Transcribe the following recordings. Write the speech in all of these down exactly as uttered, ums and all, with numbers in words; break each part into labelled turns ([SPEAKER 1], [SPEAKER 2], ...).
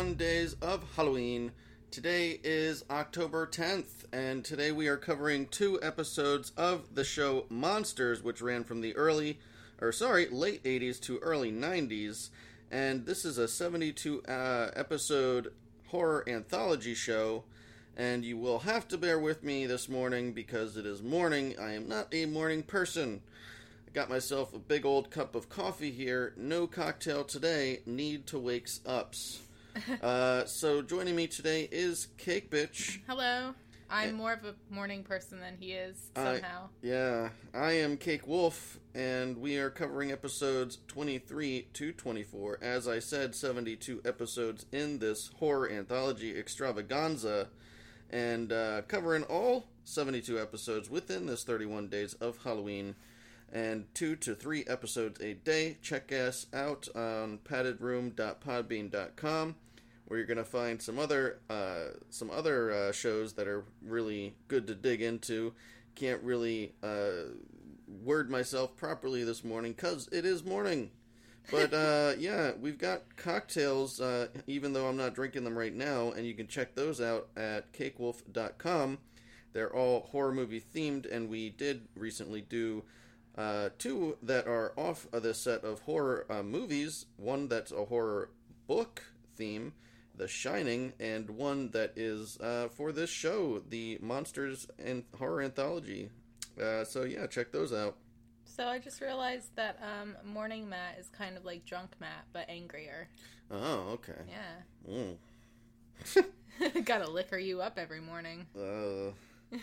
[SPEAKER 1] thirty-one days of Halloween. Today is October tenth, and today we are covering two episodes of the show Monsters, which ran from the early, or sorry, late eighties to early nineties, and this is a seventy-two uh, episode horror anthology show, and you will have to bear with me this morning because it is morning. I am not a morning person. I got myself a big old cup of coffee here. No cocktail today. Need to wakes ups. uh, so joining me today is Cake Bitch.
[SPEAKER 2] Hello. I'm
[SPEAKER 1] and,
[SPEAKER 2] more of a morning person than he is, somehow.
[SPEAKER 1] I, yeah. I am Cake Wolf, and we are covering episodes twenty-three to twenty-four. As I said, seventy-two episodes in this horror anthology extravaganza, and uh, covering all seventy-two episodes within this thirty-one days of Halloween, and two to three episodes a day. Check us out on padded room dot podbean dot com, where you're going to find some other uh, some other uh, shows that are really good to dig into. Can't really uh, word myself properly this morning because it is morning. But uh, yeah, we've got cocktails, uh, even though I'm not drinking them right now, and you can check those out at cake wolf dot com. They're all horror movie themed, and we did recently do uh, two that are off of this set of horror uh, movies. One that's a horror book theme, The Shining, and one that is uh, for this show, the Monsters and Horror Anthology. Uh, so yeah, check those out.
[SPEAKER 2] So I just realized that um, Morning Matt is kind of like Drunk Matt, but angrier.
[SPEAKER 1] Oh, okay.
[SPEAKER 2] Yeah.
[SPEAKER 1] Mm.
[SPEAKER 2] Gotta liquor you up every morning.
[SPEAKER 1] Uh,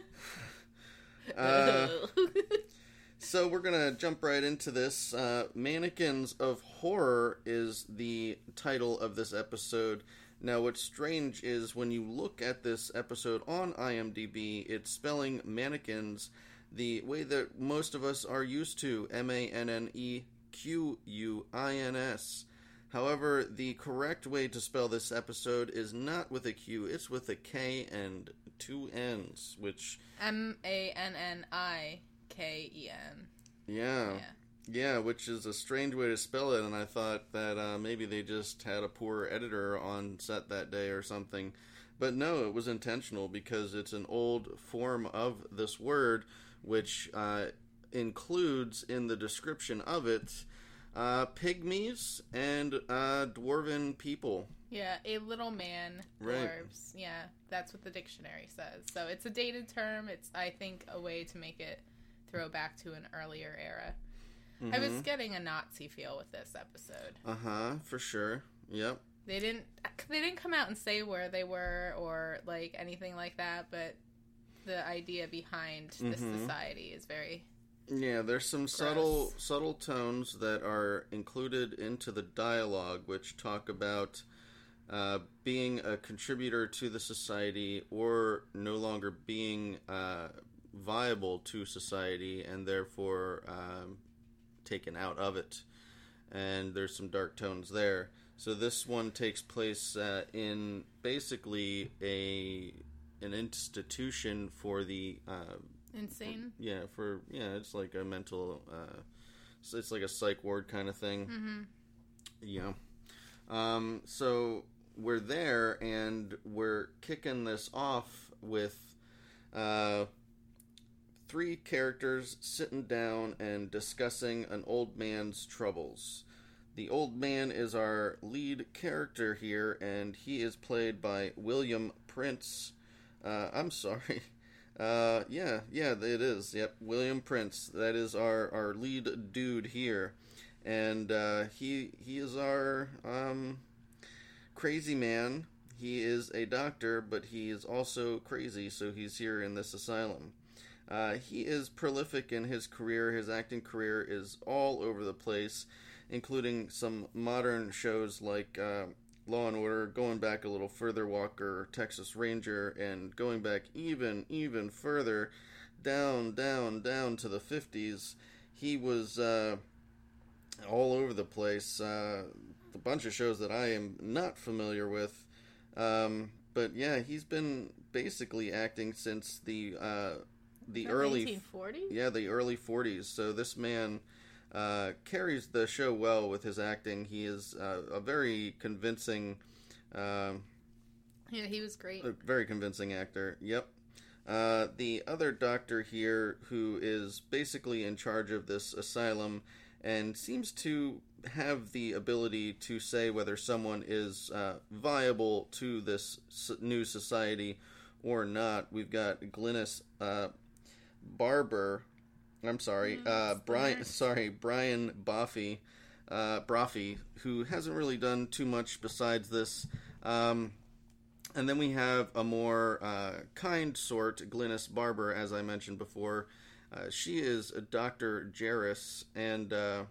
[SPEAKER 1] uh, so we're gonna jump right into this. Uh, Mannequins of Horror is the title of this episode. Now, what's strange is when you look at this episode on IMDb, it's spelling mannequins the way that most of us are used to, M A N N E Q U I N S. However, the correct way to spell this episode is not with a Q, it's with a K and two N's, which...
[SPEAKER 2] M A N N I K E N.
[SPEAKER 1] Yeah.
[SPEAKER 2] Yeah.
[SPEAKER 1] Yeah, which is a strange way to spell it, and I thought that uh, maybe they just had a poor editor on set that day or something. But no, it was intentional because it's an old form of this word, which uh, includes in the description of it uh, pygmies and uh, dwarven people.
[SPEAKER 2] Yeah, a little man,
[SPEAKER 1] Right.
[SPEAKER 2] dwarves. Yeah, that's what the dictionary says. So it's a dated term. It's, I think, a way to make it throw back to an earlier era.
[SPEAKER 1] Mm-hmm.
[SPEAKER 2] I was getting a Nazi feel with this episode.
[SPEAKER 1] Uh-huh, for sure. Yep.
[SPEAKER 2] They didn't they didn't come out and say where they were or like anything like that, but the idea behind this
[SPEAKER 1] Mm-hmm.
[SPEAKER 2] society is very
[SPEAKER 1] Yeah, there's some
[SPEAKER 2] gross.
[SPEAKER 1] subtle subtle tones that are included into the dialogue, which talk about uh, being a contributor to the society or no longer being uh, viable to society and therefore um, taken out of it. And there's some dark tones there. So this one takes place uh, in basically a an institution for the uh,
[SPEAKER 2] insane.
[SPEAKER 1] yeah for yeah it's like a mental uh, so it's like a psych ward kind of thing.
[SPEAKER 2] Mm-hmm.
[SPEAKER 1] Yeah. Um, so we're there and we're kicking this off with uh, three characters sitting down and discussing an old man's troubles. The old man is our lead character here, and he is played by William Prince. Uh, I'm sorry. Uh, yeah, yeah, it is. Yep, William Prince. That is our, our lead dude here. And uh, he he is our um, crazy man. He is a doctor, but he is also crazy, so he's here in this asylum. Uh, he is prolific in his career. His acting career is all over the place, including some modern shows like uh, Law and Order, going back a little further, Walker, Texas Ranger, and going back even, even further, down, down, down to the fifties. He was uh, all over the place. Uh, a bunch of shows that I am not familiar with. Um, but yeah, he's been basically acting since the uh, the early
[SPEAKER 2] nineteen forties?
[SPEAKER 1] Yeah, the early forties. So this man uh, carries the show well with his acting. He is uh, a very convincing Um,
[SPEAKER 2] Yeah, he was great.
[SPEAKER 1] a very convincing actor. Yep. Uh, the other doctor here, who is basically in charge of this asylum and seems to have the ability to say whether someone is uh, viable to this new society or not. We've got Glynis uh, Barber. I'm sorry,
[SPEAKER 2] Mm,
[SPEAKER 1] uh, Brian.
[SPEAKER 2] smart.
[SPEAKER 1] Sorry, Brian Boffey, uh, Brophy, who hasn't really done too much besides this. Um, and then we have a more uh, kind sort, Glynis Barber, as I mentioned before. Uh, she is a Doctor Jarris, and uh,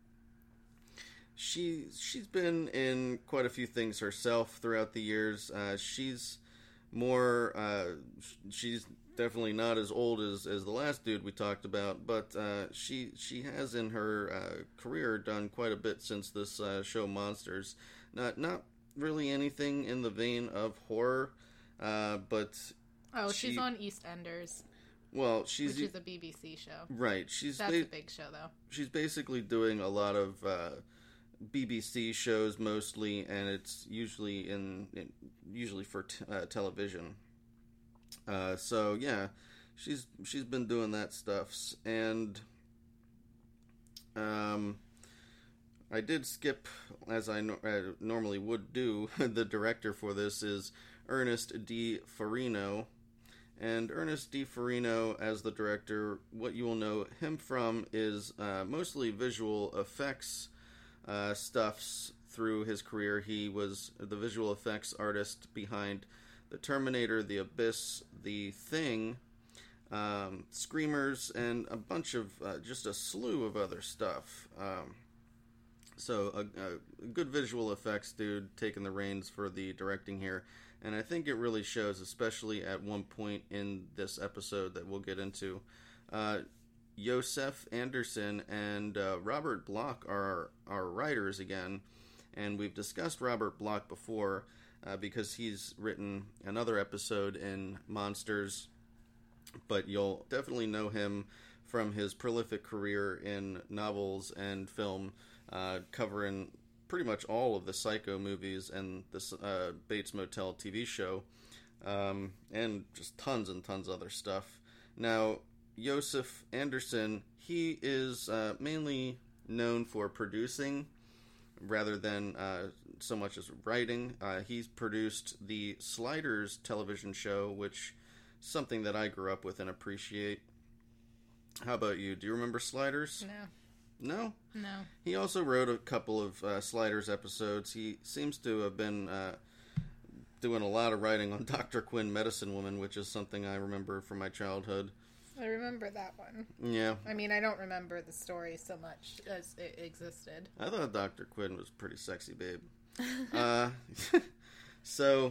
[SPEAKER 1] she she's been in quite a few things herself throughout the years. Uh, she's more uh, she's definitely not as old as, as the last dude we talked about, but uh, she she has in her uh, career done quite a bit since this uh, show Monsters. Not not really anything in the vein of horror, uh, but
[SPEAKER 2] Oh,
[SPEAKER 1] she-
[SPEAKER 2] she's on EastEnders,
[SPEAKER 1] well, she's
[SPEAKER 2] which is a B B C show.
[SPEAKER 1] right. She's
[SPEAKER 2] That's
[SPEAKER 1] ba-
[SPEAKER 2] a big show, though.
[SPEAKER 1] she's basically doing a lot of uh, B B C shows mostly, and it's usually in, in usually for t- uh, television. Uh, so yeah, she's she's been doing that stuff, and um, I did skip, as I no- uh, normally would do. The director for this is Ernest D. Farino. And Ernest D. Farino, as the director, what you will know him from is uh, mostly visual effects uh, stuffs through his career. He was the visual effects artist behind The Terminator, The Abyss, The Thing, um, Screamers, and a bunch of, uh, just a slew of other stuff. Um, so, a, a good visual effects dude taking the reins for the directing here. And I think it really shows, especially at one point in this episode that we'll get into. Uh, Josef Anderson and uh, Robert Bloch are our writers again. And we've discussed Robert Bloch before uh, because he's written another episode in Monsters. But you'll definitely know him from his prolific career in novels and film, uh, covering pretty much all of the Psycho movies and this uh, Bates Motel T V show, um, and just tons and tons of other stuff. Now, Josef Anderson, he is uh, mainly known for producing rather than uh, so much as writing. Uh, he's produced the Sliders television show, which is something that I grew up with and appreciate. How about you? Do you remember Sliders?
[SPEAKER 2] No.
[SPEAKER 1] No?
[SPEAKER 2] No.
[SPEAKER 1] He also wrote a couple of uh, Sliders episodes. He seems to have been uh, doing a lot of writing on Doctor Quinn, Medicine Woman, which is something I remember from my childhood.
[SPEAKER 2] I remember that one.
[SPEAKER 1] Yeah.
[SPEAKER 2] I mean, I don't remember the story so much as it existed.
[SPEAKER 1] I thought Doctor Quinn was pretty sexy, babe. uh, so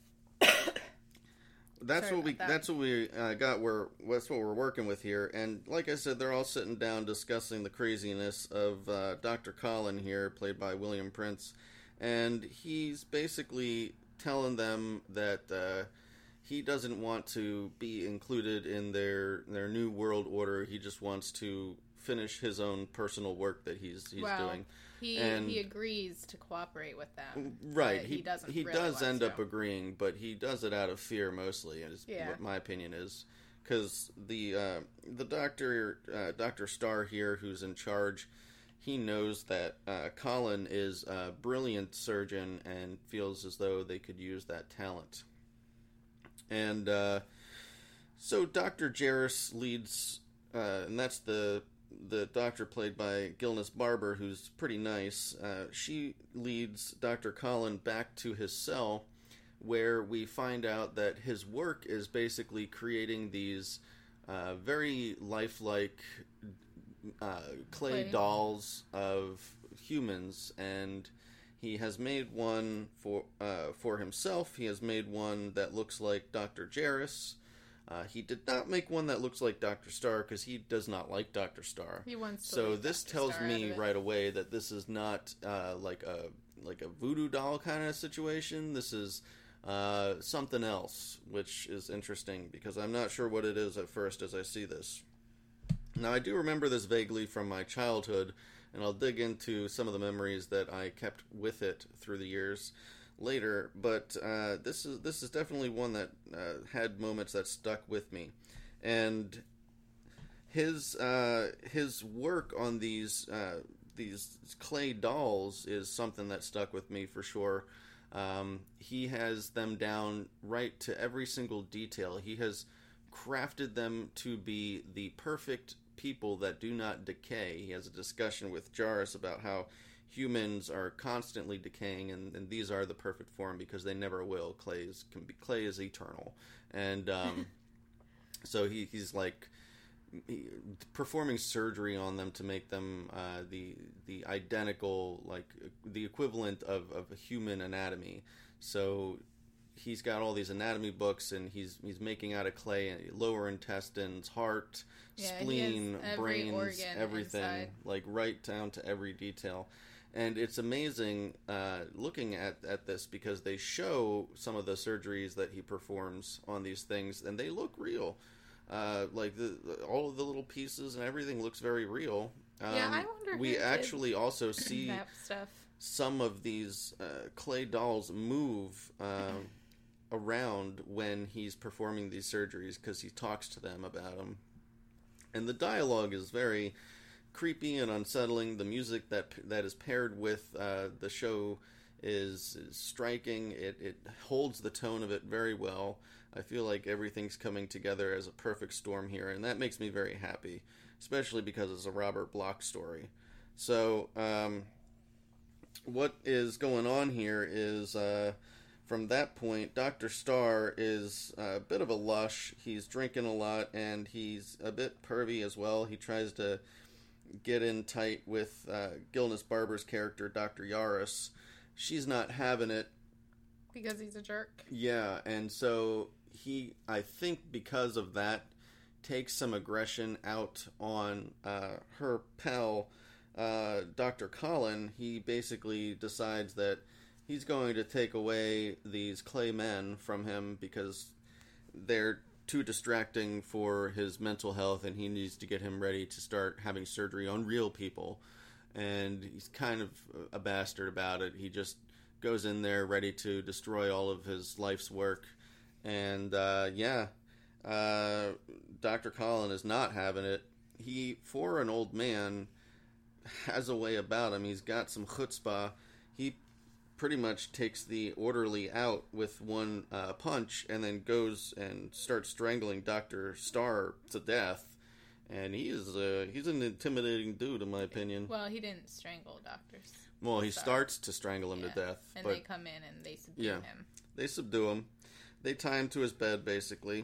[SPEAKER 1] that's
[SPEAKER 2] Sorry
[SPEAKER 1] what we
[SPEAKER 2] about that.
[SPEAKER 1] that's what we uh, got. We're that's what we're working with here. And like I said, they're all sitting down discussing the craziness of uh, Doctor Colin here, played by William Prince, and he's basically telling them that uh, he doesn't want to be included in their their new world order. He just wants to finish his own personal work that he's he's
[SPEAKER 2] well,
[SPEAKER 1] doing.
[SPEAKER 2] He
[SPEAKER 1] And-
[SPEAKER 2] he agrees to cooperate with them.
[SPEAKER 1] Right,
[SPEAKER 2] but
[SPEAKER 1] he
[SPEAKER 2] he doesn't
[SPEAKER 1] He
[SPEAKER 2] really
[SPEAKER 1] does
[SPEAKER 2] want
[SPEAKER 1] end
[SPEAKER 2] to.
[SPEAKER 1] up agreeing, but he does it out of fear mostly. Is
[SPEAKER 2] Yeah.
[SPEAKER 1] what my opinion is, because the uh, the doctor uh, Doctor Starr here, who's in charge, he knows that uh, Colin is a brilliant surgeon and feels as though they could use that talent. And uh, so Doctor Jarris leads, uh, and that's the the doctor played by Glynis Barber, who's pretty nice. Uh, she leads Doctor Colin back to his cell, where we find out that his work is basically creating these uh, very lifelike uh, clay
[SPEAKER 2] Clay.
[SPEAKER 1] dolls of humans, and he has made one for uh, for himself. He has made one that looks like Doctor Jarris. Uh, he did not make one that looks like Doctor Starr because he does not like Doctor Starr.
[SPEAKER 2] He wants to
[SPEAKER 1] So
[SPEAKER 2] leave
[SPEAKER 1] this
[SPEAKER 2] Doctor
[SPEAKER 1] tells
[SPEAKER 2] Starr out
[SPEAKER 1] me
[SPEAKER 2] of it.
[SPEAKER 1] right away that this is not uh, like a like a voodoo doll kind of situation. This is uh, something else, which is interesting because I'm not sure what it is at first as I see this. Now I do remember this vaguely from my childhood, and I'll dig into some of the memories that I kept with it through the years. later. But uh, this is this is definitely one that uh, had moments that stuck with me, and his uh, his work on these uh, these clay dolls is something that stuck with me for sure. Um, he has them down right to every single detail. He has crafted them to be the perfect people that do not decay. He has a discussion with Jarus about how humans are constantly decaying, and, and these are the perfect form because they never will. Clay is, can be, clay is eternal. And um, so he, he's like he, performing surgery on them to make them uh, the the identical, like the equivalent of, of a human anatomy. So he's got all these anatomy books, and he's he's making out of clay lower intestines, heart,
[SPEAKER 2] Yeah,
[SPEAKER 1] spleen,
[SPEAKER 2] he has every
[SPEAKER 1] brains,
[SPEAKER 2] organ
[SPEAKER 1] everything,
[SPEAKER 2] inside.
[SPEAKER 1] like right down to every detail. And it's amazing uh, looking at, at this because they show some of the surgeries that he performs on these things, and they look real. Uh, like the, the all of the little pieces and everything looks very real. Um,
[SPEAKER 2] Yeah, I wonder
[SPEAKER 1] We
[SPEAKER 2] who did
[SPEAKER 1] actually also see
[SPEAKER 2] that stuff.
[SPEAKER 1] some of these uh, clay dolls move uh, around when he's performing these surgeries because he talks to them about them. And the dialogue is very creepy and unsettling. The music that that is paired with uh, the show is, is striking. It, it holds the tone of it very well. I feel like everything's coming together as a perfect storm here, and that makes me very happy, especially because it's a Robert Bloch story. So, um, what is going on here is, uh, from that point, Doctor Starr is a bit of a lush. He's drinking a lot, and he's a bit pervy as well. He tries to get in tight with uh, Gilnis Barber's character, Doctor Yaris. She's not having it.
[SPEAKER 2] Because he's a jerk.
[SPEAKER 1] Yeah, and so he, I think because of that, takes some aggression out on uh, her pal, uh, Doctor Colin. He basically decides that he's going to take away these clay men from him because they're too distracting for his mental health, and he needs to get him ready to start having surgery on real people. And he's kind of a bastard about it. He just goes in there ready to destroy all of his life's work. And, uh, yeah, uh, Doctor Colin is not having it. He, for an old man, has a way about him. He's got some chutzpah. He pretty much takes the orderly out with one uh, punch and then goes and starts strangling Doctor Starr to death. And he is uh, he's an intimidating dude, in my opinion.
[SPEAKER 2] Well, he didn't strangle doctors.
[SPEAKER 1] Well, he
[SPEAKER 2] Starr.
[SPEAKER 1] starts to strangle him
[SPEAKER 2] Yeah.
[SPEAKER 1] to death.
[SPEAKER 2] And
[SPEAKER 1] but
[SPEAKER 2] they come in and they subdue
[SPEAKER 1] yeah.
[SPEAKER 2] him.
[SPEAKER 1] They subdue him. They tie him to his bed, basically.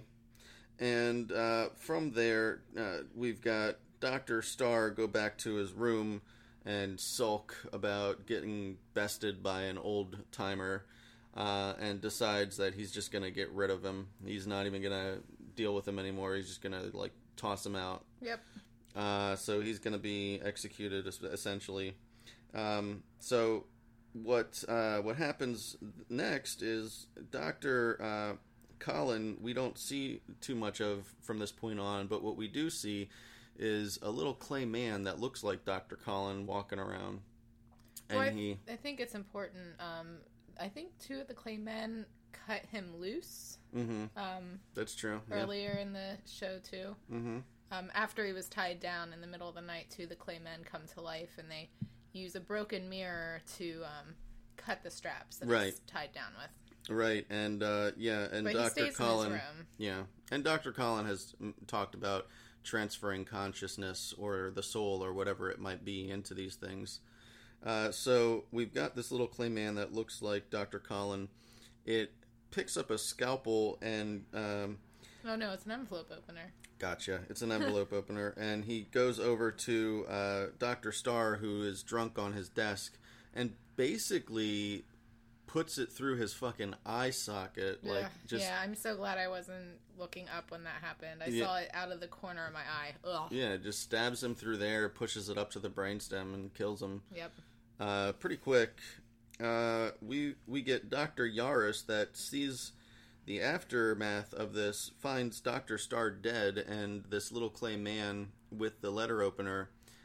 [SPEAKER 1] And uh, from there, uh, we've got Doctor Starr go back to his room and sulk about getting bested by an old-timer, uh, and decides that he's just going to get rid of him. He's not even going to deal with him anymore. He's just going to, like, toss him out.
[SPEAKER 2] Yep.
[SPEAKER 1] Uh, so he's going to be executed, essentially. Um, so what uh, what happens next is Doctor Uh, Colin, we don't see too much of from this point on, but what we do see is a little clay man that looks like Doctor Colin walking around. And
[SPEAKER 2] well, I,
[SPEAKER 1] he...
[SPEAKER 2] I think it's important. Um, I think two of the clay men cut him loose.
[SPEAKER 1] Mm-hmm.
[SPEAKER 2] Um,
[SPEAKER 1] That's true.
[SPEAKER 2] Earlier in the show, too.
[SPEAKER 1] Mm-hmm.
[SPEAKER 2] Um, after he was tied down in the middle of the night, too, the clay men come to life, and they use a broken mirror to um, cut the straps that
[SPEAKER 1] Right.
[SPEAKER 2] he's tied down with.
[SPEAKER 1] Right, and uh, yeah, and
[SPEAKER 2] But he
[SPEAKER 1] Doctor
[SPEAKER 2] stays
[SPEAKER 1] Colin,
[SPEAKER 2] in his room.
[SPEAKER 1] yeah, and Doctor Colin has mm, talked about transferring consciousness or the soul or whatever it might be into these things. Uh, so we've got this little clay man that looks like Doctor Colin. It picks up a scalpel and um,
[SPEAKER 2] Oh no, it's an envelope opener.
[SPEAKER 1] Gotcha. It's an envelope opener, and he goes over to uh, Doctor Starr, who is drunk on his desk, and basically puts it through his fucking eye socket, like
[SPEAKER 2] yeah,
[SPEAKER 1] just
[SPEAKER 2] yeah. I'm so glad I wasn't looking up when that happened. I
[SPEAKER 1] Yeah.
[SPEAKER 2] saw it out of the corner of my eye. Ugh.
[SPEAKER 1] yeah, just stabs him through there, pushes it up to the brainstem, and kills him.
[SPEAKER 2] Yep.
[SPEAKER 1] Uh, pretty quick. Uh, we we get Doctor Yaris that sees the aftermath of this, finds Doctor Starr dead, and this little clay man with the letter opener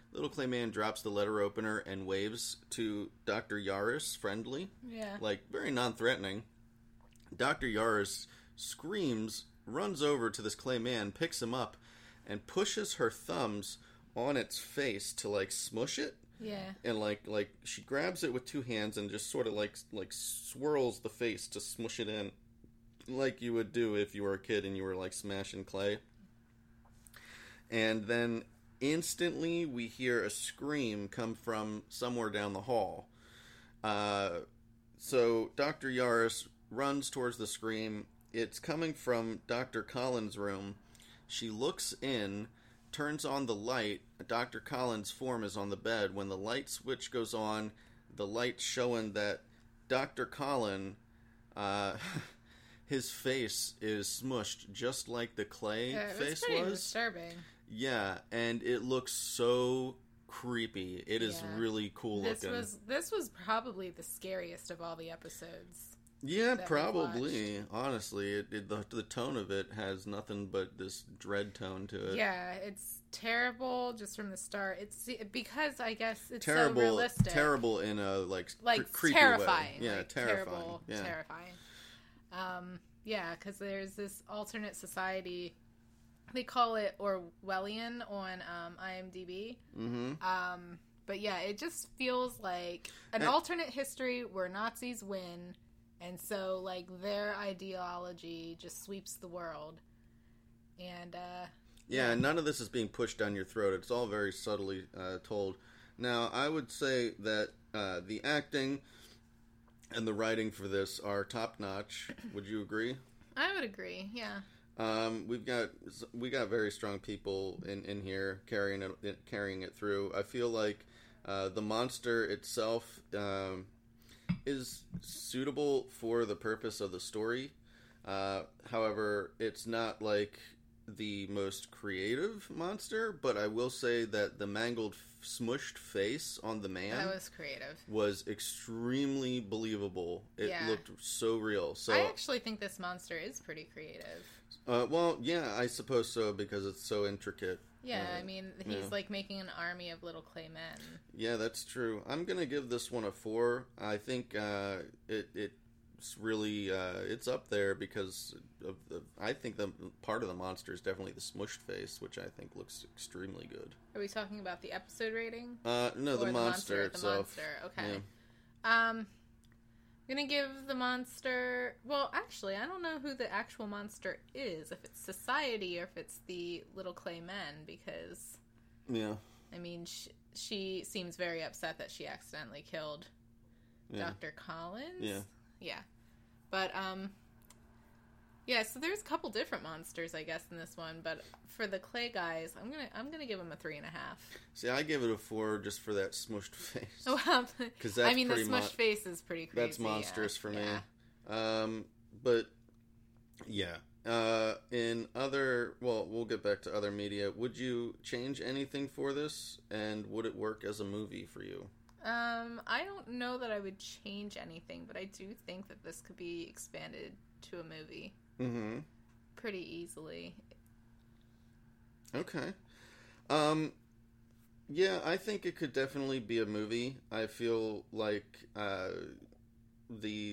[SPEAKER 1] Little Clay Man drops the letter opener and waves to Doctor Yaris friendly.
[SPEAKER 2] Yeah.
[SPEAKER 1] Like, very non-threatening. Doctor Yaris screams, runs over to this Clay Man, picks him up, and pushes her thumbs on its face to, like, smush it.
[SPEAKER 2] Yeah.
[SPEAKER 1] And, like, like she grabs it with two hands and just sort of, like, like swirls the face to smush it in. Like you would do if you were a kid and you were, like, smashing clay. And then instantly we hear a scream come from somewhere down the hall. Uh, so Doctor Yaris runs towards the scream. It's coming from Doctor Collins' room. She looks in, turns on the light. Doctor Collins' form is on the bed. When the light switch goes on, the light showing that Doctor Collin, uh, his face is smushed just like the clay
[SPEAKER 2] Yeah, it
[SPEAKER 1] face
[SPEAKER 2] was pretty
[SPEAKER 1] was.
[SPEAKER 2] disturbing.
[SPEAKER 1] Yeah, and it looks so creepy. It is
[SPEAKER 2] Yeah.
[SPEAKER 1] really cool
[SPEAKER 2] This
[SPEAKER 1] looking.
[SPEAKER 2] was this was probably the scariest of all the episodes.
[SPEAKER 1] Yeah,
[SPEAKER 2] that we
[SPEAKER 1] probably. Honestly, it, it, the the tone of it has nothing but this dread tone to it.
[SPEAKER 2] Yeah, it's terrible just from the start. It's because I guess it's
[SPEAKER 1] terrible,
[SPEAKER 2] so realistic.
[SPEAKER 1] terrible in a like
[SPEAKER 2] like
[SPEAKER 1] cre- creepy
[SPEAKER 2] terrifying.
[SPEAKER 1] way. Yeah,
[SPEAKER 2] like,
[SPEAKER 1] terrifying.
[SPEAKER 2] Terrible,
[SPEAKER 1] yeah.
[SPEAKER 2] terrifying. Um, yeah, because there's this alternate society. They call it Orwellian on um, IMDb.
[SPEAKER 1] Mm-hmm.
[SPEAKER 2] Um, but yeah, it just feels like an
[SPEAKER 1] And-
[SPEAKER 2] alternate history where Nazis win, and so like their ideology just sweeps the world. And uh,
[SPEAKER 1] Yeah, none of this is being pushed down your throat. It's all very subtly uh, told. Now, I would say that uh, the acting and the writing for this are top notch. Would you agree?
[SPEAKER 2] I would agree. Yeah.
[SPEAKER 1] Um, we've got we got very strong people in, in here carrying it carrying it through. I feel like uh, the monster itself um, is suitable for the purpose of the story. Uh, however, it's not like the most creative monster, but I will say that the mangled, smushed face on the man
[SPEAKER 2] That was creative.
[SPEAKER 1] was extremely believable. It
[SPEAKER 2] Yeah.
[SPEAKER 1] looked so real. So
[SPEAKER 2] I actually think this monster is pretty creative.
[SPEAKER 1] Uh, well, yeah, I suppose so because it's so intricate.
[SPEAKER 2] Yeah,
[SPEAKER 1] Uh,
[SPEAKER 2] I mean, he's
[SPEAKER 1] yeah.
[SPEAKER 2] like making an army of little clay men.
[SPEAKER 1] Yeah, that's true. I'm gonna give this one a four. I think uh, it it's really uh, it's up there because of the. I think the part of the monster is definitely the smushed face, which I think looks extremely good.
[SPEAKER 2] Are we talking about the episode rating?
[SPEAKER 1] Uh, no, the
[SPEAKER 2] Or
[SPEAKER 1] monster,
[SPEAKER 2] The
[SPEAKER 1] itself.
[SPEAKER 2] monster, okay.
[SPEAKER 1] Yeah.
[SPEAKER 2] Um, I'm gonna give the monster. Well, actually, I don't know who the actual monster is. If it's society or if it's the little clay men, because
[SPEAKER 1] Yeah.
[SPEAKER 2] I mean, she, she seems very upset that she accidentally killed
[SPEAKER 1] Yeah.
[SPEAKER 2] Doctor Collins.
[SPEAKER 1] Yeah.
[SPEAKER 2] Yeah. But um, yeah. So there's a couple different monsters, I guess, in this one. But for the clay guys, I'm gonna I'm gonna give them a three and a half.
[SPEAKER 1] See, I give it a four just for that smushed face.
[SPEAKER 2] Well,
[SPEAKER 1] Because that's
[SPEAKER 2] I mean, the
[SPEAKER 1] pretty
[SPEAKER 2] smushed
[SPEAKER 1] mon-
[SPEAKER 2] face is pretty crazy.
[SPEAKER 1] That's monstrous
[SPEAKER 2] yeah.
[SPEAKER 1] for
[SPEAKER 2] Yeah.
[SPEAKER 1] me. Um, but yeah. Uh, in other, well, we'll get back to other media. Would you change anything for this, and would it work as a movie for you?
[SPEAKER 2] Um, I don't know that I would change anything, but I do think that this could be expanded to a movie
[SPEAKER 1] Mm-hmm.
[SPEAKER 2] pretty easily.
[SPEAKER 1] Okay. Um, yeah, I think it could definitely be a movie. I feel like uh, the,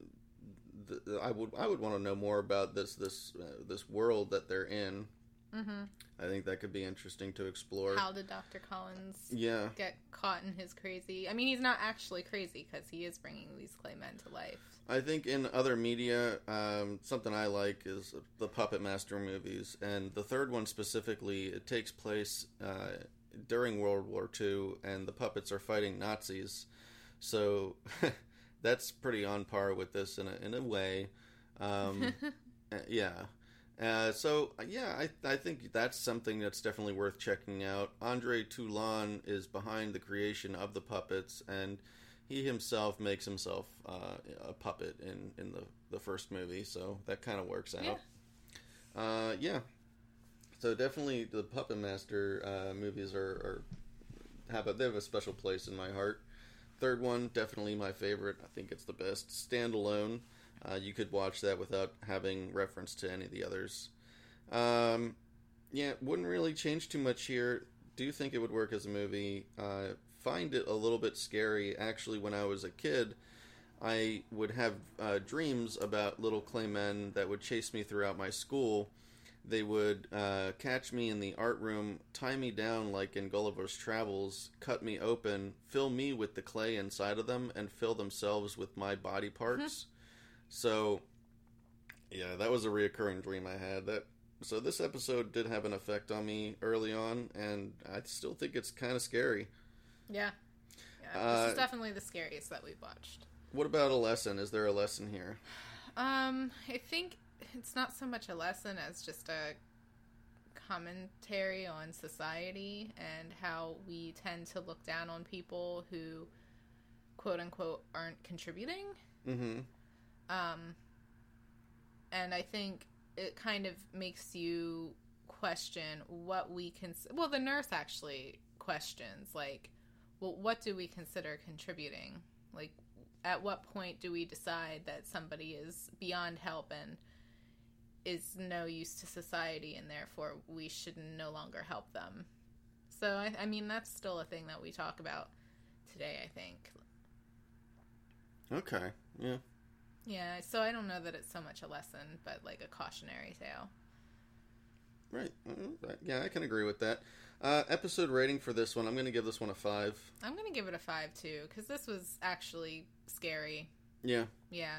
[SPEAKER 1] the I would I would want to know more about this this uh, this world that they're in.
[SPEAKER 2] Mm-hmm.
[SPEAKER 1] I think that could be interesting to explore.
[SPEAKER 2] How did Doctor Collins
[SPEAKER 1] Yeah.
[SPEAKER 2] get caught in his crazy? I mean, he's not actually crazy because he is bringing these clay men to life.
[SPEAKER 1] I think in other media, um, something I like is the Puppet Master movies, and the third one specifically, it takes place uh, during World War Two, and the puppets are fighting Nazis, so that's pretty on par with this in a in a way. Um, uh, yeah. Uh, so yeah, I I think that's something that's definitely worth checking out. Andre Toulon is behind the creation of the puppets, and he himself makes himself uh, a puppet in, in the, the first movie, so that kind of works out. Yeah. Uh, yeah. So definitely the Puppet Master uh, movies are, are have a, they have a special place in my heart. Third one, definitely my favorite. I think it's the best. Standalone. Uh, you could watch that without having reference to any of the others. Um, yeah, wouldn't really change too much here. do think it would work as a movie. I find it a little bit scary. Actually, when I was a kid, I would have uh, dreams about little clay men that would chase me throughout my school. They would uh, catch me in the art room, tie me down like in Gulliver's Travels, cut me open, fill me with the clay inside of them, and fill themselves with my body parts. So, yeah, that was a reoccurring dream I had. That so this episode did have an effect on me early on, and I still think it's kind of scary.
[SPEAKER 2] Yeah. Yeah.
[SPEAKER 1] Uh,
[SPEAKER 2] this is definitely the scariest that we've watched.
[SPEAKER 1] What about a lesson? Is there a lesson here?
[SPEAKER 2] Um, I think it's not so much a lesson as just a commentary on society and how we tend to look down on people who, quote unquote, aren't contributing.
[SPEAKER 1] Mm-hmm.
[SPEAKER 2] Um, and I think it kind of makes you question what we can. Well, the nurse actually questions, like, well, what do we consider contributing? Like, at what point do we decide that somebody is beyond help and is no use to society, and therefore we should no longer help them? So, I, I mean, that's still a thing that we talk about today, I think.
[SPEAKER 1] Okay, yeah.
[SPEAKER 2] Yeah, so I don't know that it's so much a lesson, but like a cautionary tale.
[SPEAKER 1] Right. Yeah, I can agree with that. Uh, episode rating for this one, I'm going to give this one a five.
[SPEAKER 2] I'm going to give it a five, too, because this was actually scary.
[SPEAKER 1] Yeah.
[SPEAKER 2] Yeah.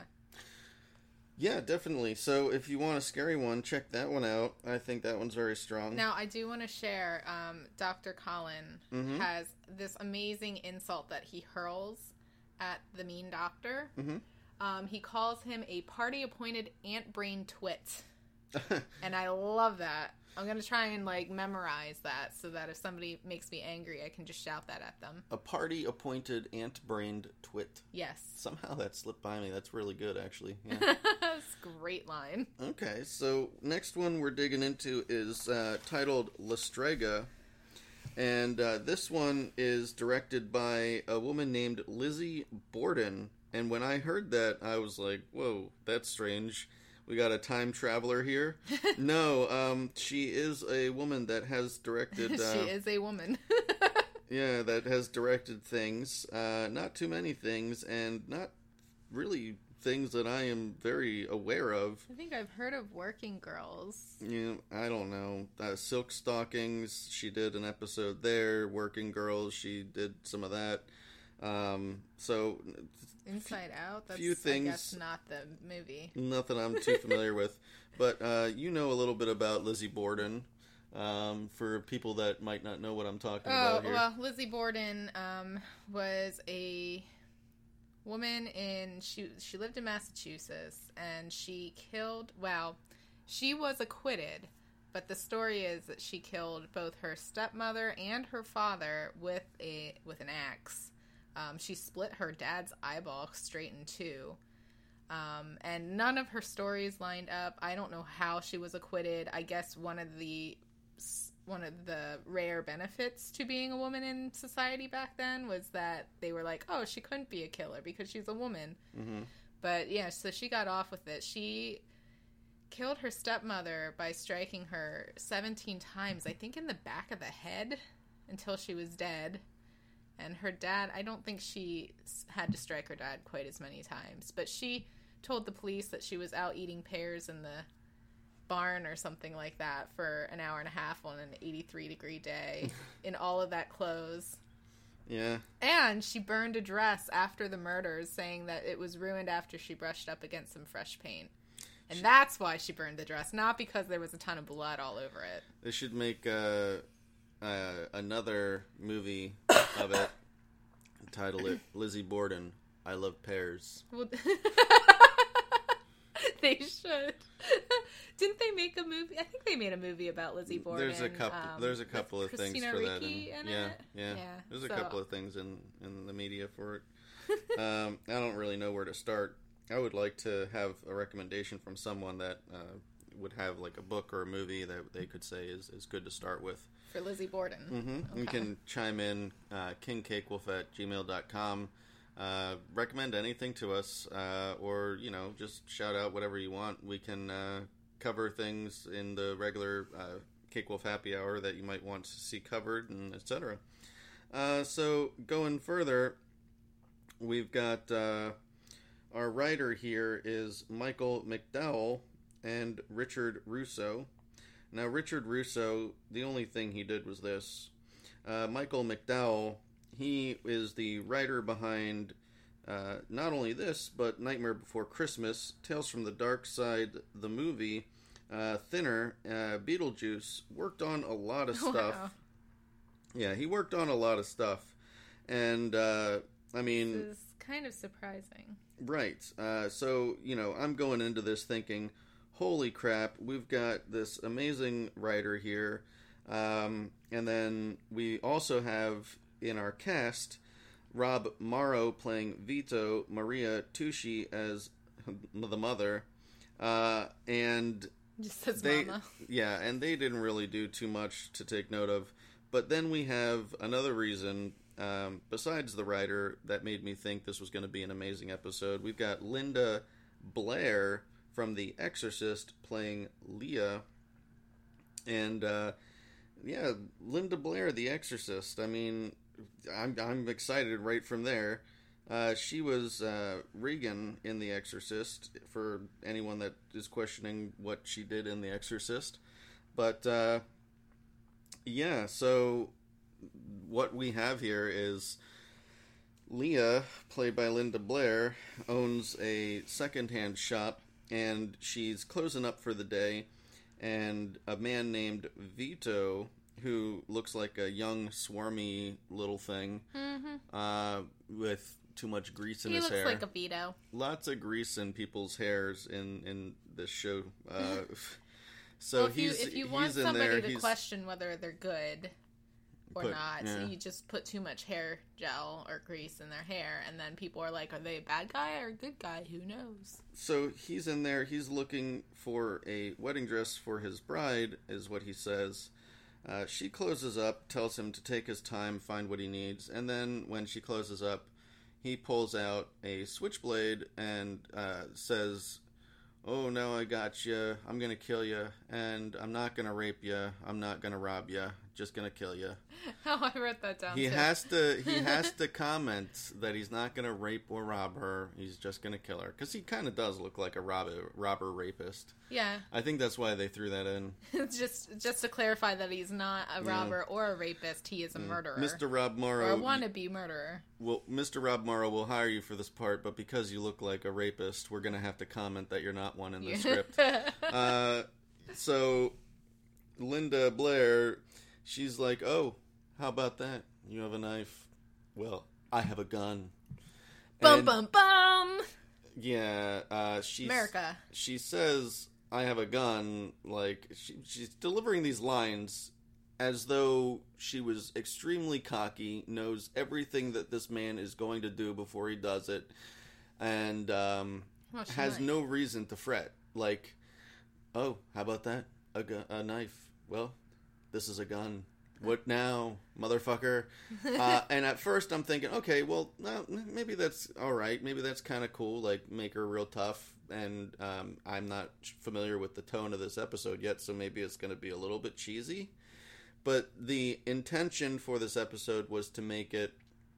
[SPEAKER 1] Yeah, definitely. So if you want a scary one, check that one out. I think that one's very strong.
[SPEAKER 2] Now, I do want to share, um, Doctor Colin
[SPEAKER 1] mm-hmm.
[SPEAKER 2] has this amazing insult that he hurls at the mean doctor.
[SPEAKER 1] Mm-hmm.
[SPEAKER 2] Um, he calls him a party-appointed ant brain twit. And I love that. I'm going to try and, like, memorize that so that if somebody makes me angry, I can just shout that at them.
[SPEAKER 1] A party-appointed ant-brained twit.
[SPEAKER 2] Yes.
[SPEAKER 1] Somehow that slipped by me. That's really good, actually. Yeah.
[SPEAKER 2] That's a great line.
[SPEAKER 1] Okay, so next one we're digging into is uh, titled La Strega. And uh, this one is directed by a woman named Lizzie Borden. And when I heard that, I was like, whoa, that's strange. We got a time traveler here. No, um, she is a woman that has directed... Uh,
[SPEAKER 2] she is a woman.
[SPEAKER 1] yeah, that has directed things. Uh, not too many things, and not really things that I am very aware of.
[SPEAKER 2] I think I've heard of Working Girls.
[SPEAKER 1] Yeah, I don't know. Uh, Silk Stockings, she did an episode there. Working Girls, she did some of that. Um, so...
[SPEAKER 2] Inside Out? That's,
[SPEAKER 1] few things,
[SPEAKER 2] I guess, not the movie.
[SPEAKER 1] Nothing I'm too familiar with. But uh, you know a little bit about Lizzie Borden. Um, for people that might not know what I'm talking
[SPEAKER 2] oh,
[SPEAKER 1] about here.
[SPEAKER 2] Well, Lizzie Borden um, was a woman in... She, she lived in Massachusetts, and she killed... Well, she was acquitted, but the story is that she killed both her stepmother and her father with a with an axe. Um, she split her dad's eyeball straight in two. Um, and none of her stories lined up. I don't know how she was acquitted. I guess one of the one of the rare benefits to being a woman in society back then was that they were like, oh, she couldn't be a killer because she's a woman.
[SPEAKER 1] Mm-hmm.
[SPEAKER 2] But yeah, so she got off with it. She killed her stepmother by striking her seventeen times, I think in the back of the head, until she was dead. And her dad, I don't think she had to strike her dad quite as many times. But she told the police that she was out eating pears in the barn or something like that for an hour and a half on an eighty-three degree day in all of that clothes.
[SPEAKER 1] Yeah.
[SPEAKER 2] And she burned a dress after the murders, saying that it was ruined after she brushed up against some fresh paint. And she, that's why she burned the dress, not because there was a ton of blood all over it.
[SPEAKER 1] They should make... Uh... Uh, another movie of it, title it Lizzie Borden, I Love Pears.
[SPEAKER 2] Well, they should. Didn't they make a movie? I think they made a movie about Lizzie Borden.
[SPEAKER 1] There's a couple.
[SPEAKER 2] Um,
[SPEAKER 1] there's a couple of things
[SPEAKER 2] Christina
[SPEAKER 1] for
[SPEAKER 2] Ricci
[SPEAKER 1] that. In,
[SPEAKER 2] in
[SPEAKER 1] yeah,
[SPEAKER 2] it?
[SPEAKER 1] yeah,
[SPEAKER 2] yeah.
[SPEAKER 1] There's a
[SPEAKER 2] So.
[SPEAKER 1] couple of things in in the media for it. um, I don't really know where to start. I would like to have a recommendation from someone that uh, would have like a book or a movie that they could say is, is good to start with.
[SPEAKER 2] For Lizzie Borden.
[SPEAKER 1] Mm-hmm.
[SPEAKER 2] Okay.
[SPEAKER 1] You can chime in, uh, kingcakewolf at gmail dot com. Uh, recommend anything to us, uh, or, you know, just shout out whatever you want. We can uh, cover things in the regular uh, Cake Wolf Happy Hour that you might want to see covered, and et cetera. Uh, so going further, we've got uh, our writer here is Michael McDowell and Richard Russo. Now, Richard Russo, the only thing he did was this. Uh, Michael McDowell, he is the writer behind uh, not only this, but Nightmare Before Christmas, Tales from the Dark Side, the movie, uh, Thinner, uh, Beetlejuice, worked on a lot of stuff.
[SPEAKER 2] Wow.
[SPEAKER 1] Yeah, he worked on a lot of stuff. And, uh, I mean...
[SPEAKER 2] This is kind of surprising.
[SPEAKER 1] Right. Uh, so, you know, I'm going into this thinking, holy crap, we've got this amazing writer here. Um, and then we also have in our cast Rob Morrow playing Vito, Maria Tucci as the mother. Uh, and
[SPEAKER 2] Just says
[SPEAKER 1] they,
[SPEAKER 2] mama.
[SPEAKER 1] yeah, and they didn't really do too much to take note of. But then we have another reason, um, besides the writer, that made me think this was going to be an amazing episode. We've got Linda Blair from The Exorcist playing Leah. And, uh, yeah, Linda Blair, The Exorcist. I mean, I'm, I'm excited right from there. Uh, she was uh, Regan in The Exorcist, for anyone that is questioning what she did in The Exorcist. But, uh, yeah, so what we have here is Leah, played by Linda Blair, owns a secondhand shop, and she's closing up for the day, and a man named Vito, who looks like a young, swarmy little thing,
[SPEAKER 2] Mm-hmm.
[SPEAKER 1] uh, with too much grease in
[SPEAKER 2] He
[SPEAKER 1] his
[SPEAKER 2] looks
[SPEAKER 1] hair.
[SPEAKER 2] like a Vito.
[SPEAKER 1] Lots of grease in people's hairs in, in this show. Uh, so
[SPEAKER 2] well, if you,
[SPEAKER 1] he's
[SPEAKER 2] if you
[SPEAKER 1] he's
[SPEAKER 2] want
[SPEAKER 1] in
[SPEAKER 2] somebody
[SPEAKER 1] there.
[SPEAKER 2] to
[SPEAKER 1] he's,
[SPEAKER 2] question whether they're good or
[SPEAKER 1] Put-
[SPEAKER 2] not,
[SPEAKER 1] yeah.
[SPEAKER 2] you just put too much hair gel or grease in their hair, and then people are like, are they a bad guy or a good guy? Who knows?
[SPEAKER 1] So he's in there. He's looking for a wedding dress for his bride, is what he says. Uh, she closes up, tells him to take his time, find what he needs, and then when she closes up, he pulls out a switchblade and uh, says, "Oh, no, I got you. I'm going to kill you, and I'm not going to rape you. I'm not going to rob you. Just going to kill you."
[SPEAKER 2] Oh, I wrote that down.
[SPEAKER 1] He
[SPEAKER 2] too.
[SPEAKER 1] has to he has to comment that he's not going to rape or rob her. He's just going to kill her. Because he kind of does look like a robber, robber rapist.
[SPEAKER 2] Yeah,
[SPEAKER 1] I think that's why they threw that in.
[SPEAKER 2] just just to clarify that he's not a
[SPEAKER 1] Yeah.
[SPEAKER 2] robber or a rapist. He is a murderer,
[SPEAKER 1] Mister Rob
[SPEAKER 2] or
[SPEAKER 1] Morrow,
[SPEAKER 2] a wannabe murderer.
[SPEAKER 1] well, Mister Rob Morrow will hire you for this part, but because you look like a rapist, we're going to have to comment that you're not one in the script. Uh, so, Linda Blair, she's like, "Oh, how about that? You have a knife? Well, I have a gun."
[SPEAKER 2] Bum
[SPEAKER 1] And-
[SPEAKER 2] bum bum.
[SPEAKER 1] Yeah, uh, she's,
[SPEAKER 2] America.
[SPEAKER 1] she says, "I have a gun," like, she, she's delivering these lines as though she was extremely cocky, knows everything that this man is going to do before he does it, and um,
[SPEAKER 2] Well, she
[SPEAKER 1] has
[SPEAKER 2] might.
[SPEAKER 1] no reason to fret. Like, "Oh, how about that? A, gu- a knife. Well, this is a gun. What now, motherfucker?" Uh, and at first I'm thinking, okay, well, no, maybe that's all right. Maybe that's kind of cool. Like, make her real tough. And um, I'm not familiar with the tone of this episode yet, so maybe it's going to be a little bit cheesy. But the intention for this episode was to make it,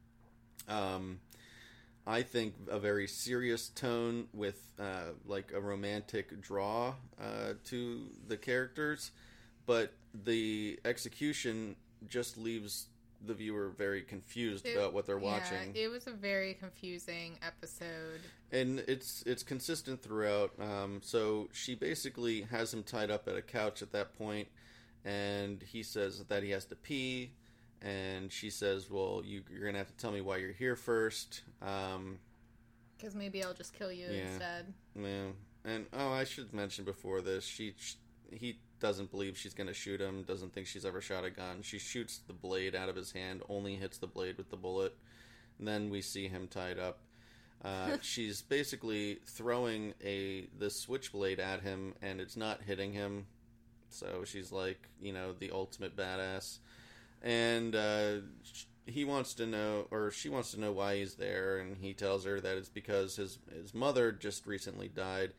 [SPEAKER 1] um, I think, a very serious tone with uh, like a romantic draw uh, to the characters. But the execution just leaves the viewer very confused
[SPEAKER 2] It-
[SPEAKER 1] about what they're
[SPEAKER 2] yeah,
[SPEAKER 1] watching.
[SPEAKER 2] it was a very confusing episode.
[SPEAKER 1] And it's it's consistent throughout. Um, so she basically has him tied up at a couch at that point, and he says that he has to pee, and she says, "Well, you, you're gonna have to tell me why you're here first." Um,
[SPEAKER 2] Because maybe I'll just kill you
[SPEAKER 1] Yeah.
[SPEAKER 2] instead.
[SPEAKER 1] yeah. And oh, I should mention before this, she, she he doesn't believe she's gonna shoot him. Doesn't think she's ever shot a gun. She shoots the blade out of his hand. Only hits the blade with the bullet. And then we see him tied up. Uh, she's basically throwing a the switchblade at him, and it's not hitting him. So she's like, you know, the ultimate badass. And uh, sh- he wants to know, or she wants to know why he's there, and he tells her that it's because his his mother just recently died,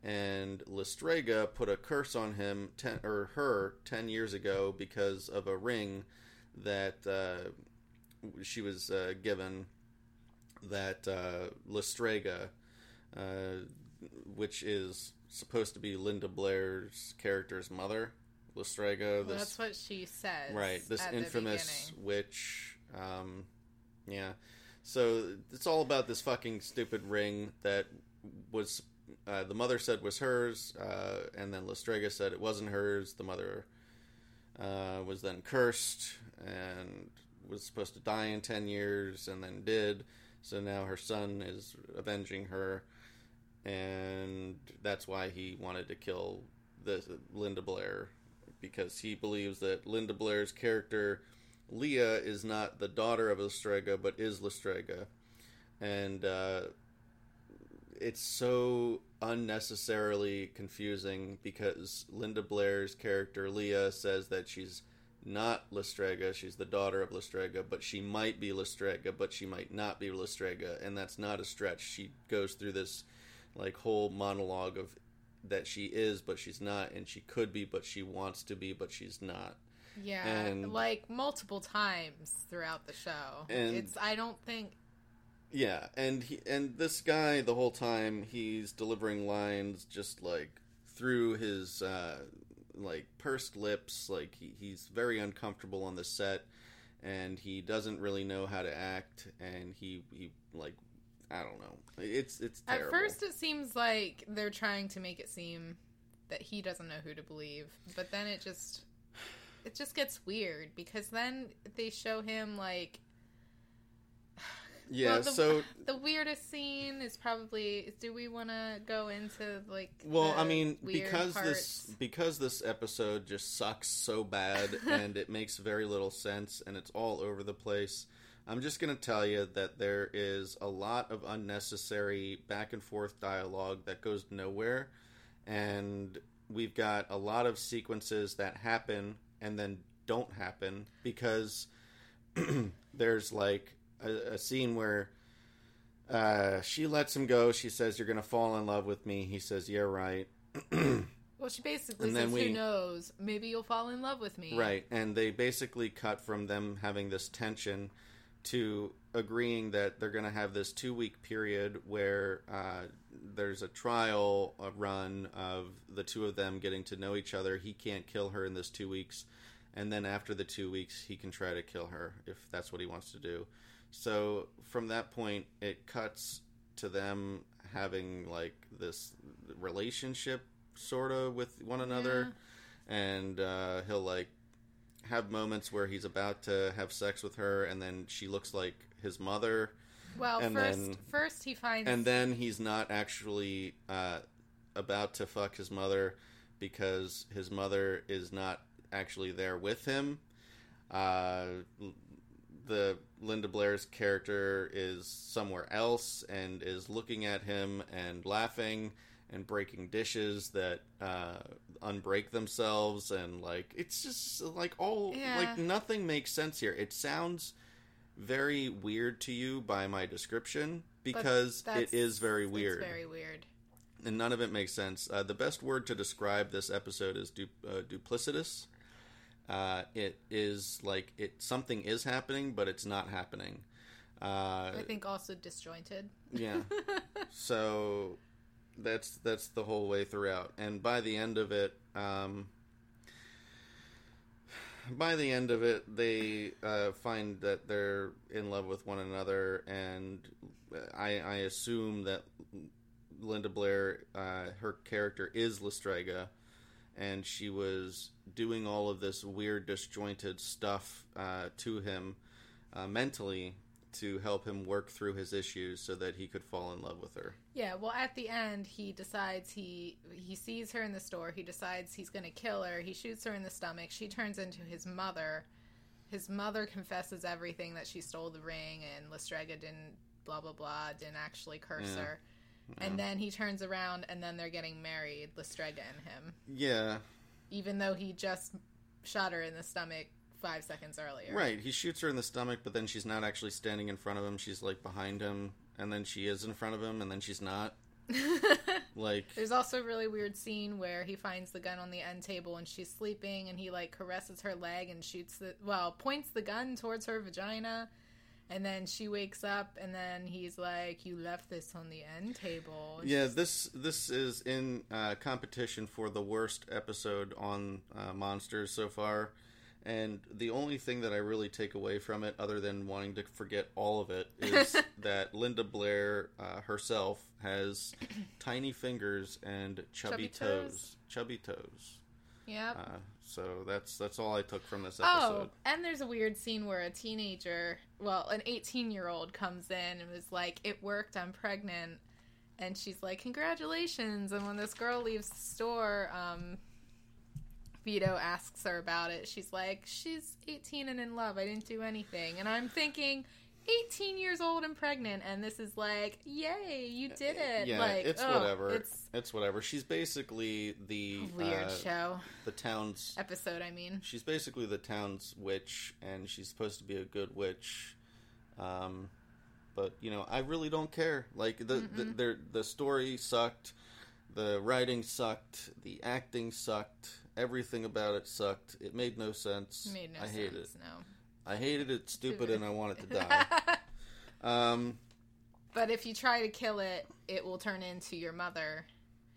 [SPEAKER 1] and Listrega put a curse on him ten, or her ten years ago because of a ring that uh, she was uh, given. That uh, Listrega, uh, which is supposed to be Linda Blair's character's mother, Listrega.
[SPEAKER 2] Well, that's what she says.
[SPEAKER 1] Right, this
[SPEAKER 2] at
[SPEAKER 1] infamous witch. Um, yeah, so it's all about this fucking stupid ring that was. Uh, the mother said was hers, uh, and then Listrega said it wasn't hers. The mother uh, was then cursed and was supposed to die in ten years, and then did. So now her son is avenging her, and that's why he wanted to kill the Linda Blair, because he believes that Linda Blair's character, Leah, is not the daughter of Listrega, but is Listrega. And uh, it's so unnecessarily confusing because Linda Blair's character, Leah, says that she's not Listrega, she's the daughter of Listrega, but she might be Listrega, but she might not be Listrega, and that's not a stretch. She goes through this like whole monologue of that she is, but she's not, and she could be, but she wants to be, but she's not.
[SPEAKER 2] Yeah,
[SPEAKER 1] and,
[SPEAKER 2] like multiple times throughout the show.
[SPEAKER 1] And,
[SPEAKER 2] it's I don't think.
[SPEAKER 1] Yeah, and he, and this guy the whole time he's delivering lines just like through his uh, like pursed lips, like he, he's very uncomfortable on the set, and he doesn't really know how to act, and he he like I don't know, it's it's terrible.
[SPEAKER 2] At first, it seems like they're trying to make it seem that he doesn't know who to believe, but then it just it just gets weird because then they show him like.
[SPEAKER 1] Yeah,
[SPEAKER 2] well, the,
[SPEAKER 1] so
[SPEAKER 2] the weirdest scene is probably. Do we want to go into like?
[SPEAKER 1] Well,
[SPEAKER 2] the
[SPEAKER 1] I mean,
[SPEAKER 2] weird
[SPEAKER 1] because
[SPEAKER 2] parts?
[SPEAKER 1] this because this episode just sucks so bad, and it makes very little sense, and it's all over the place. I'm just gonna tell you that there is a lot of unnecessary back and forth dialogue that goes nowhere, and we've got a lot of sequences that happen and then don't happen because there's like. A, a scene where uh, she lets him go. She says, "You're going to fall in love with me." He says, "Yeah, right."
[SPEAKER 2] Well, she basically
[SPEAKER 1] and
[SPEAKER 2] says,
[SPEAKER 1] we,
[SPEAKER 2] "Who knows? Maybe you'll fall in love with me."
[SPEAKER 1] Right, and they basically cut from them having this tension to agreeing that they're going to have this two-week period where uh, there's a trial a run of the two of them getting to know each other. He can't kill her in this two weeks, and then after the two weeks, he can try to kill her if that's what he wants to do. So from that point, it cuts to them having like this relationship sort of with one another, yeah. and uh, he'll like have moments where he's about to have sex with her, and then she looks like his mother.
[SPEAKER 2] Well,
[SPEAKER 1] and
[SPEAKER 2] first,
[SPEAKER 1] then,
[SPEAKER 2] first he finds,
[SPEAKER 1] and then he's not actually uh, about to fuck his mother because his mother is not actually there with him. Uh, the Linda Blair's character is somewhere else and is looking at him and laughing and breaking dishes that uh, unbreak themselves, and like it's just like all
[SPEAKER 2] yeah.
[SPEAKER 1] like nothing makes sense here. It sounds very weird to you by my description because it is very weird.
[SPEAKER 2] It's very weird,
[SPEAKER 1] and none of it makes sense. Uh, the best word to describe this episode is du- uh, duplicitous. Uh, it is like it something is happening, but it's not happening. Uh,
[SPEAKER 2] I think also disjointed.
[SPEAKER 1] Yeah. So that's that's the whole way throughout, and by the end of it, um, by the end of it, they uh, find that they're in love with one another, and I, I assume that Linda Blair, uh, her character is Listrega. And she was doing all of this weird, disjointed stuff uh, to him uh, mentally to help him work through his issues so that he could fall in love with her.
[SPEAKER 2] Yeah, well, at the end, he decides he he sees her in the store. He decides he's going to kill her. He shoots her in the stomach. She turns into his mother. His mother confesses everything, that she stole the ring and Listrega didn't, blah, blah, blah, didn't actually curse
[SPEAKER 1] Yeah.
[SPEAKER 2] her. Yeah. And then he turns around, and then they're getting married, Listrega and him.
[SPEAKER 1] Yeah.
[SPEAKER 2] Even though he just shot her in the stomach five seconds earlier.
[SPEAKER 1] Right. He shoots her in the stomach, but then she's not actually standing in front of him. She's, like, behind him, and then she is in front of him, and then she's not. Like,
[SPEAKER 2] there's also a really weird scene where he finds the gun on the end table and she's sleeping, and he like caresses her leg and shoots the well points the gun towards her vagina, and then she wakes up, and then he's like, "You left this on the end table." And
[SPEAKER 1] yeah, this this is in uh, competition for the worst episode on uh, Monsters so far. And the only thing that I really take away from it, other than wanting to forget all of it, is that Linda Blair uh, herself has tiny fingers and chubby,
[SPEAKER 2] Chubby
[SPEAKER 1] toes.
[SPEAKER 2] toes.
[SPEAKER 1] Chubby toes.
[SPEAKER 2] Yep.
[SPEAKER 1] Uh, so that's that's all I took from this episode.
[SPEAKER 2] Oh, and there's a weird scene where a teenager, well, an eighteen-year-old comes in and was like, "It worked, I'm pregnant." And she's like, "Congratulations." And when this girl leaves the store, um... Vito asks her about it. She's like, she's eighteen and in love. I didn't do anything. And I'm thinking, eighteen years old and pregnant, and this is like, yay, you did it.
[SPEAKER 1] Yeah,
[SPEAKER 2] like,
[SPEAKER 1] it's
[SPEAKER 2] oh,
[SPEAKER 1] whatever.
[SPEAKER 2] It's
[SPEAKER 1] it's whatever. She's basically the
[SPEAKER 2] a weird
[SPEAKER 1] uh,
[SPEAKER 2] show.
[SPEAKER 1] the town's
[SPEAKER 2] Episode, I mean.
[SPEAKER 1] She's basically the town's witch, and she's supposed to be a good witch. Um, but you know, I really don't care. Like the the, the the story sucked, the writing sucked, the acting sucked. Everything about it sucked. It made no sense.
[SPEAKER 2] Made no
[SPEAKER 1] I
[SPEAKER 2] sense,
[SPEAKER 1] hate it.
[SPEAKER 2] no.
[SPEAKER 1] I hated it, stupid, and I want it to die. um,
[SPEAKER 2] but if you try to kill it, it will turn into your mother,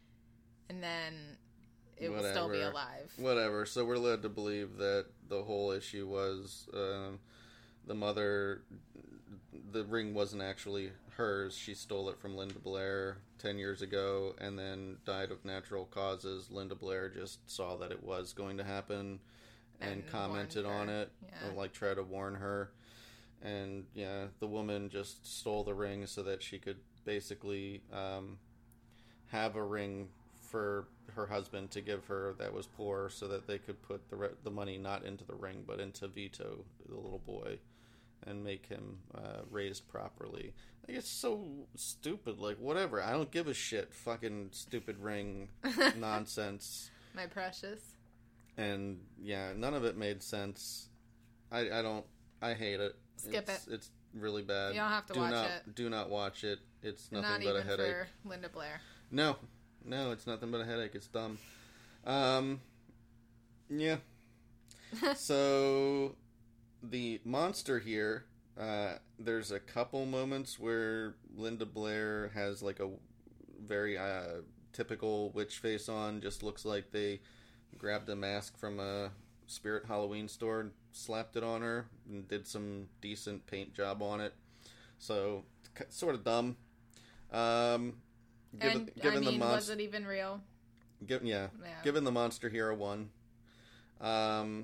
[SPEAKER 2] and then it
[SPEAKER 1] whatever.
[SPEAKER 2] will still be alive.
[SPEAKER 1] Whatever. So we're led to believe that the whole issue was uh, the mother. The ring wasn't actually hers. She stole it from Linda Blair ten years ago and then died of natural causes. Linda Blair just saw that it was going to happen and,
[SPEAKER 2] And
[SPEAKER 1] commented
[SPEAKER 2] warned
[SPEAKER 1] on
[SPEAKER 2] her.
[SPEAKER 1] it,
[SPEAKER 2] Yeah.
[SPEAKER 1] and like try to warn her. And yeah, the woman just stole the ring so that she could basically um, have a ring for her husband to give her that was poor, so that they could put the re- the money not into the ring but into Vito, the little boy, and make him uh, raised properly. Like, it's so stupid. Like, whatever. I don't give a shit. Fucking stupid ring nonsense.
[SPEAKER 2] My precious.
[SPEAKER 1] And yeah, none of it made sense. I, I don't. I hate it.
[SPEAKER 2] Skip
[SPEAKER 1] it's,
[SPEAKER 2] it.
[SPEAKER 1] It's really bad.
[SPEAKER 2] You don't have to
[SPEAKER 1] do
[SPEAKER 2] watch
[SPEAKER 1] not,
[SPEAKER 2] it.
[SPEAKER 1] Do not watch it. It's nothing
[SPEAKER 2] Not
[SPEAKER 1] but
[SPEAKER 2] even
[SPEAKER 1] a headache.
[SPEAKER 2] for Linda Blair.
[SPEAKER 1] No, no, it's nothing but a headache. It's dumb. Um, yeah. So the monster here. Uh, there's a couple moments where Linda Blair has like a very uh, typical witch face on. Just looks like they grabbed a mask from a Spirit Halloween store and slapped it on her and did some decent paint job on it. So, sort of dumb. Um, given,
[SPEAKER 2] And,
[SPEAKER 1] given
[SPEAKER 2] I mean,
[SPEAKER 1] the monster,
[SPEAKER 2] was it even real?
[SPEAKER 1] Give, yeah,
[SPEAKER 2] Yeah.
[SPEAKER 1] given the monster here a one. Um,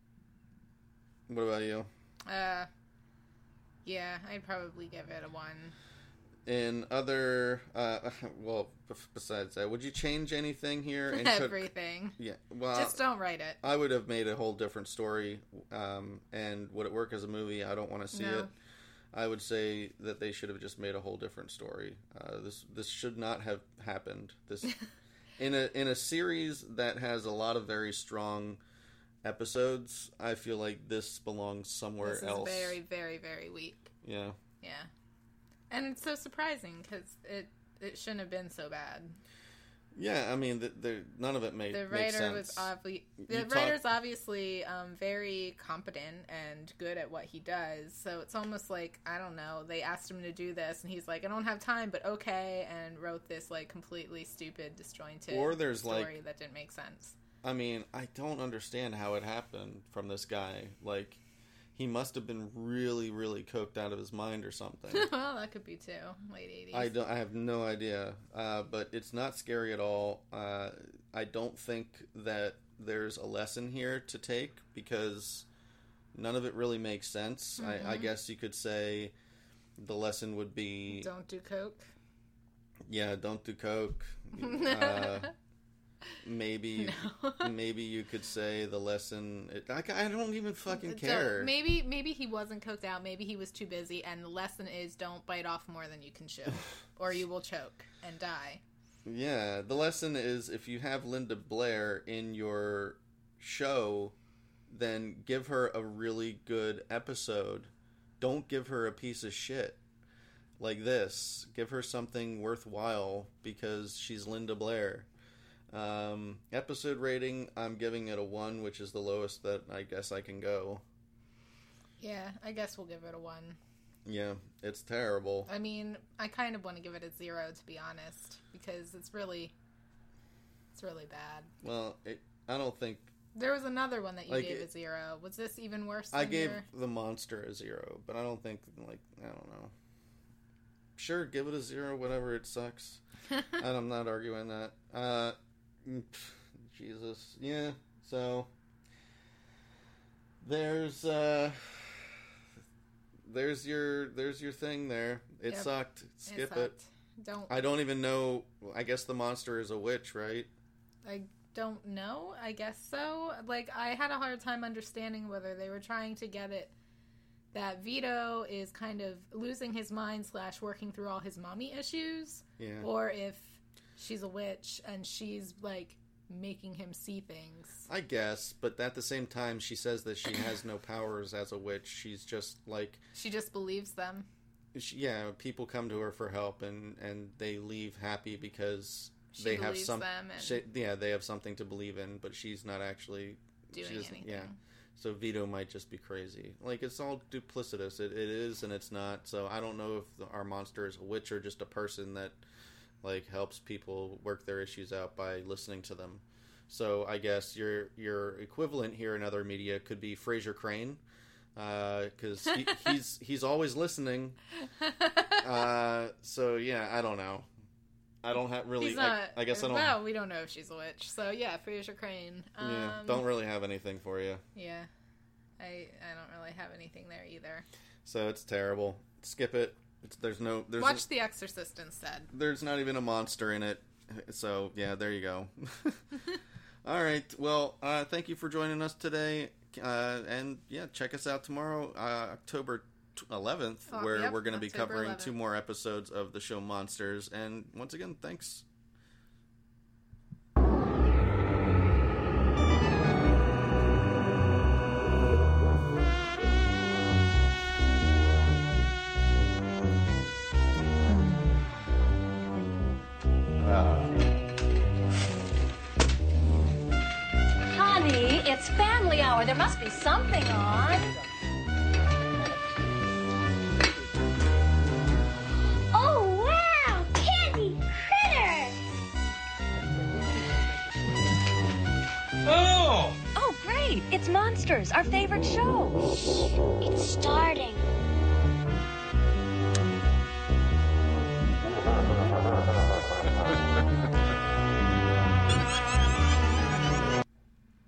[SPEAKER 1] what about you?
[SPEAKER 2] Uh, yeah, I'd probably give it a one.
[SPEAKER 1] In other, uh, well, b- besides that, would you change anything here? And could-
[SPEAKER 2] Everything.
[SPEAKER 1] yeah, well,
[SPEAKER 2] Just don't write it.
[SPEAKER 1] I would have made a whole different story. Um, and would it work as a movie? I don't want to see
[SPEAKER 2] No.
[SPEAKER 1] it. I would say that they should have just made a whole different story. Uh, this this should not have happened. This in a in a series that has a lot of very strong episodes. I feel like this belongs somewhere
[SPEAKER 2] This is
[SPEAKER 1] else.
[SPEAKER 2] very, very, very weak.
[SPEAKER 1] Yeah.
[SPEAKER 2] Yeah. And it's so surprising because it, it shouldn't have been so bad.
[SPEAKER 1] Yeah, I mean, the, the, none of it made,
[SPEAKER 2] The
[SPEAKER 1] made
[SPEAKER 2] writer
[SPEAKER 1] sense.
[SPEAKER 2] was obviously the
[SPEAKER 1] You talk-
[SPEAKER 2] writer's obviously um, very competent and good at what he does. So it's almost like, I don't know, they asked him to do this and he's like, I don't have time, but okay, and wrote this like completely stupid, disjointed
[SPEAKER 1] Or there's,
[SPEAKER 2] story
[SPEAKER 1] like-
[SPEAKER 2] that didn't make sense.
[SPEAKER 1] I mean, I don't understand how it happened from this guy. Like, he must have been really, really coked out of his mind or something.
[SPEAKER 2] Well, that could be too. Late eighties.
[SPEAKER 1] I don't. I have no idea. Uh, but it's not scary at all. Uh, I don't think that there's a lesson here to take because none of it really makes sense.
[SPEAKER 2] Mm-hmm.
[SPEAKER 1] I, I guess you could say the lesson would be,
[SPEAKER 2] Don't do coke.
[SPEAKER 1] yeah, don't do coke. Uh, maybe,
[SPEAKER 2] No.
[SPEAKER 1] maybe you could say the lesson. It, I, I don't even fucking
[SPEAKER 2] Don't-
[SPEAKER 1] care.
[SPEAKER 2] Maybe maybe he wasn't coked out. Maybe he was too busy. And the lesson is don't bite off more than you can chew, or you will choke and die.
[SPEAKER 1] Yeah, the lesson is if you have Linda Blair in your show, then give her a really good episode. Don't give her a piece of shit. like this. Give her something worthwhile because she's Linda Blair. Um, episode rating, I'm giving it a one, which is the lowest that I guess I can go.
[SPEAKER 2] Yeah, I guess we'll give it a one.
[SPEAKER 1] Yeah, it's terrible.
[SPEAKER 2] I mean, I kind of want to give it a zero, to be honest, because it's really, it's really bad.
[SPEAKER 1] Well, it, I don't think...
[SPEAKER 2] There was another one that you
[SPEAKER 1] like,
[SPEAKER 2] gave
[SPEAKER 1] it,
[SPEAKER 2] a zero. Was this even worse than
[SPEAKER 1] I gave
[SPEAKER 2] your...
[SPEAKER 1] The Monster a zero, but I don't think, like, I don't know. Sure, give it a zero, whatever, it sucks. And I'm not arguing that. Uh, Jesus. Yeah, so... There's, uh... There's your there's your thing there. It
[SPEAKER 2] Yep.
[SPEAKER 1] sucked. Skip
[SPEAKER 2] it.
[SPEAKER 1] it.
[SPEAKER 2] Sucked. Don't.
[SPEAKER 1] I don't even know. I guess the monster is a witch, right?
[SPEAKER 2] I don't know. I guess so. Like, I had a hard time understanding whether they were trying to get it that Vito is kind of losing his mind slash working through all his mommy issues.
[SPEAKER 1] Yeah.
[SPEAKER 2] Or if she's a witch and she's, like, making him see things.
[SPEAKER 1] I guess, but at the same time, she says that she has no powers as a witch. She's just, like...
[SPEAKER 2] She just believes them.
[SPEAKER 1] She, yeah, people come to her for help, and, and they leave happy because
[SPEAKER 2] She
[SPEAKER 1] they have
[SPEAKER 2] believes
[SPEAKER 1] some...
[SPEAKER 2] them and
[SPEAKER 1] She, yeah, they have something to believe in, but she's not actually...
[SPEAKER 2] doing
[SPEAKER 1] she doesn't-
[SPEAKER 2] anything.
[SPEAKER 1] Yeah. So Vito might just be crazy. Like, it's all duplicitous. It, it is and it's not. So I don't know if the, our monster is a witch or just a person that, like, helps people work their issues out by listening to them. So I guess your your equivalent here in other media could be Fraser Crane, because uh, he, he's he's always listening. Uh, so yeah, I don't know. I don't have really.
[SPEAKER 2] He's not,
[SPEAKER 1] I, I guess I don't.
[SPEAKER 2] Well, we don't know if she's a witch. So yeah, Fraser Crane. Um,
[SPEAKER 1] Yeah, don't really have anything for you.
[SPEAKER 2] Yeah, I I don't really have anything there either.
[SPEAKER 1] So it's terrible. Skip it. It's, there's no. There's
[SPEAKER 2] Watch
[SPEAKER 1] a,
[SPEAKER 2] The Exorcist instead.
[SPEAKER 1] There's not even a monster in it. So yeah, there you go. All right. Well, uh, thank you for joining us today, uh, and yeah, check us out tomorrow, uh, October eleventh,
[SPEAKER 2] Oh,
[SPEAKER 1] where
[SPEAKER 2] yep,
[SPEAKER 1] we're going to be
[SPEAKER 2] October
[SPEAKER 1] covering
[SPEAKER 2] eleventh.
[SPEAKER 1] two more episodes of the show Monsters. And once again, thanks.
[SPEAKER 3] Honey, it's family hour. There must be something on.
[SPEAKER 4] Oh, wow! Candy critters!
[SPEAKER 5] Oh!
[SPEAKER 3] Oh, great. It's Monsters, our favorite show.
[SPEAKER 4] It's